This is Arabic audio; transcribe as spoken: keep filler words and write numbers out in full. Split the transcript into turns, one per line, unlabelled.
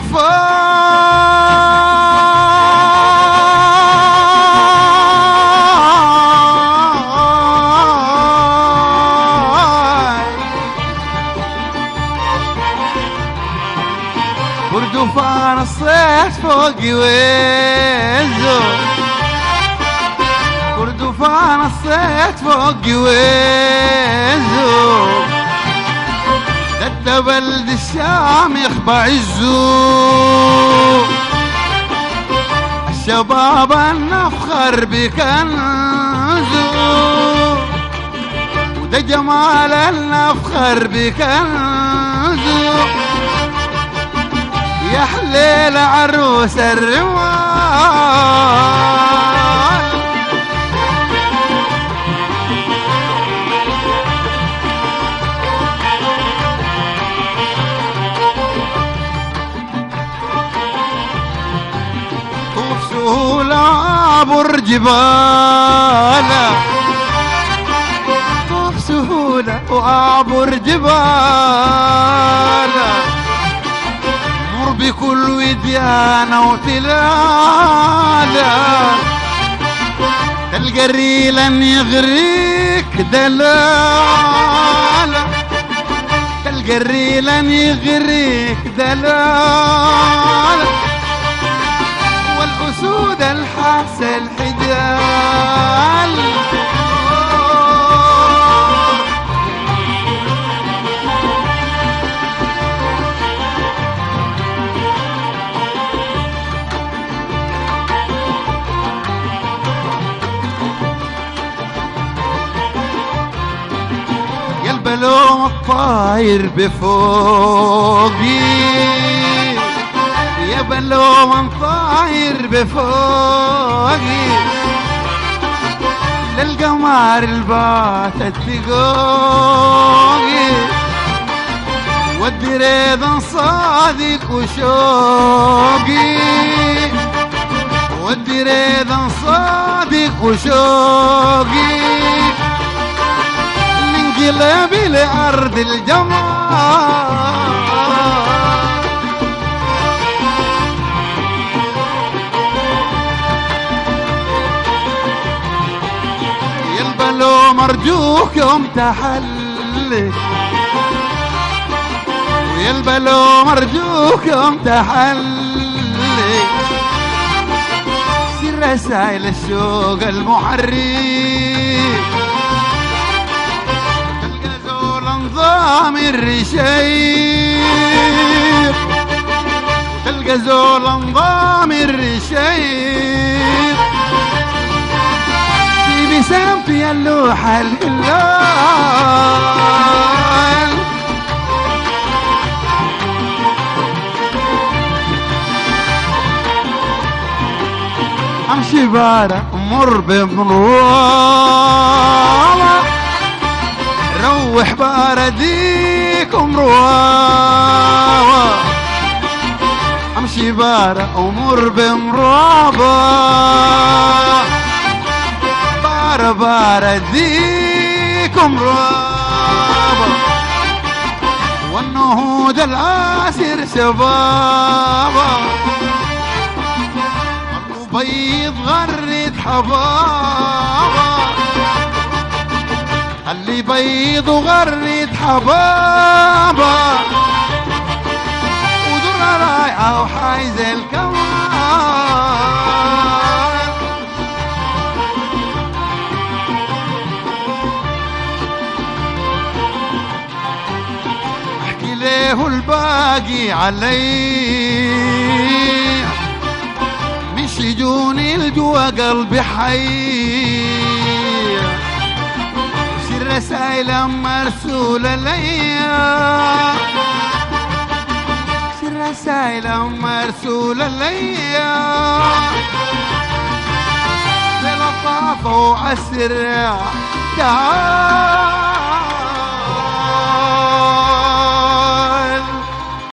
وردوفان الصيت فوقي ويزو، وردوفان الصيت فوقي ويزو، دد بلد الشام يخبى عزو، الشباب النفخر بكنزو، وده جمال النفخر بكنزو، يا حليل عروس الروال. طوف سهولة عبر جبالة، طوف سهولة وعبر جبالة، بكل وديانة وتلالة، تلقى الريل ان يغريك دلالة، تلقى الريل ان يغريك دلالة، والأسود الحاس الحجال. بلوم الطاير بفوقي، يا بلوم الطاير بفوقي، للقمر الباتت تقوقي، ودي ريضا صادق وشوقي، ودي ريضا صادق وشوقي، قلبي لأرض الجمال. يا البلوم أرجوك يوم تحلي، ويا البلوم أرجوك يوم تحلي، سر رسائل الشوق المحرك، نظام الرشيق، تلقى زول نظام الرشيق، في بسام في اللوحة الهلال. امشي بارة مر بمروالة، روح بارديكم رواوة، امشي بارة امر بمرابة، بارة بارديكم رواوة، والنهود العاسر شبابة، بيض غرد حبابة، اللي بيض وغرد حبابة، ودرة رايعة وحايزة الكمال. احكي ليه الباقي علي، مش يجوني الجوا قلبي حي، رسائل مرسولة ليا، رسائل مرسولة ليا، بلطافة وعسر تعال.